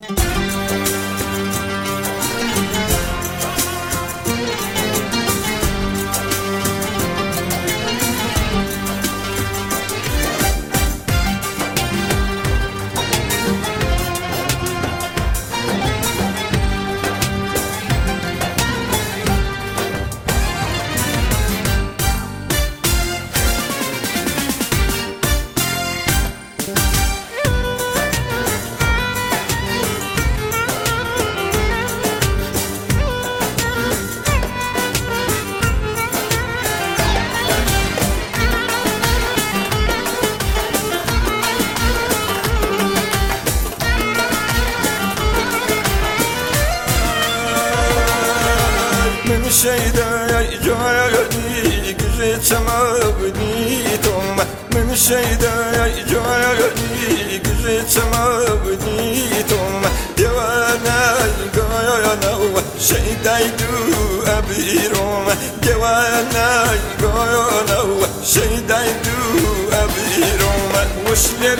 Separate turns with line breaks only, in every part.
من شيداي جاني قريت ما بديتم من شيداي جاني قريت ما بديتم دوانا قاينا شيداي دو أبيرم دوانا قاينا شيداي دو أبيرم وشلر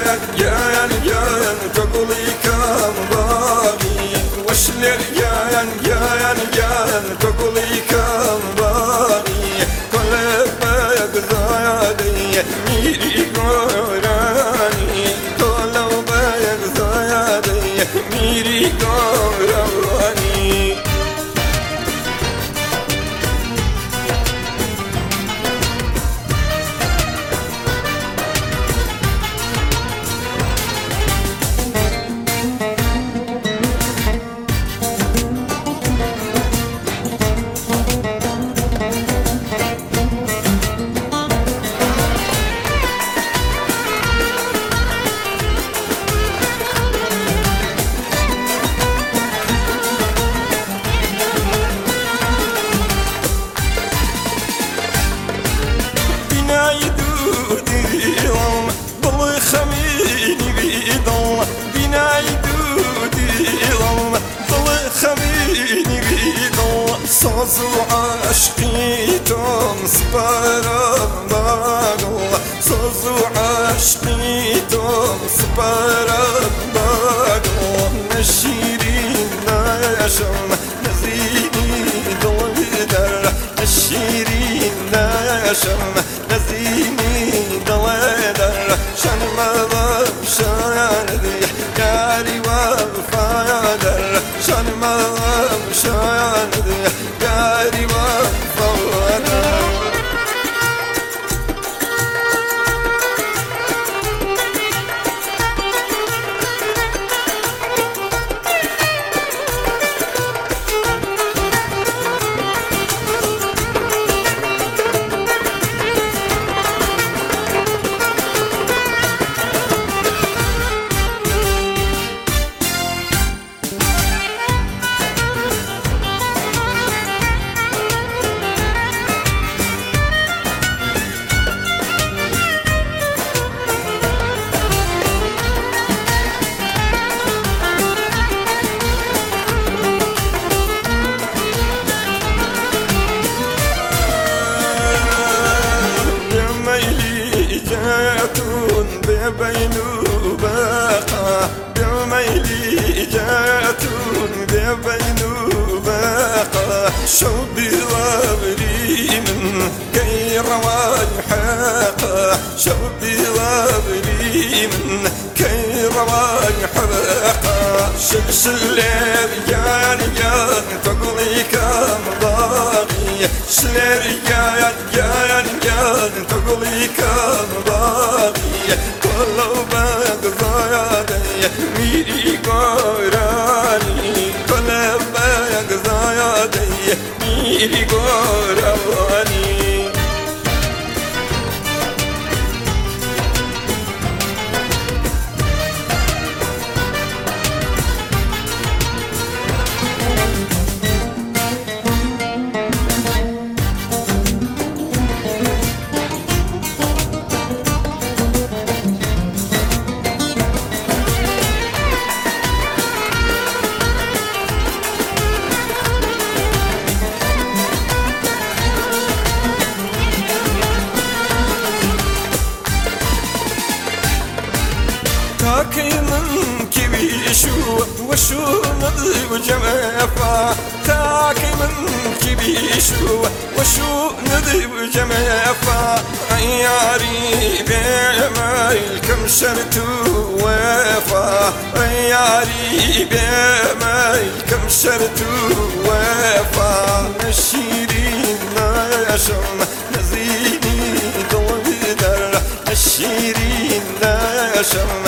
يان تقولي كم باقي وشلر يان تقولي كم باقي كل بيك زيادي ميري قراني كل بيك زيادي ميري قراني خميني بيضل بناي دودي ضل ضل خميني بيضل صوص وعشقي تنصبر باقل صوص وعشقي تنصبر باقل نشيرين ناشم نزيني ضل در نشيرين ناشم نزيني ضل در شان مذهب شان ذي ياري وفا در شان مذهب شان ذي ياري وفا در بينو باقا بعميلي جاتون بينو باقا شوبي وابري من كي رواي حاقا شوبي وابري من كي رواي حاقا شلر يان تقولي كم باقي شلر يان تقولي كم باقي كل بيك زيادي ميري قراني كل بيك زيادي ميري قراني جمافة تاكي من كبيشو وشو نذيب جمافة عياري بما الكم شرت وافا عياري بما الكم شرت وافا الشيرين ناشم نزيني ضوء بدر الشيرين ناشم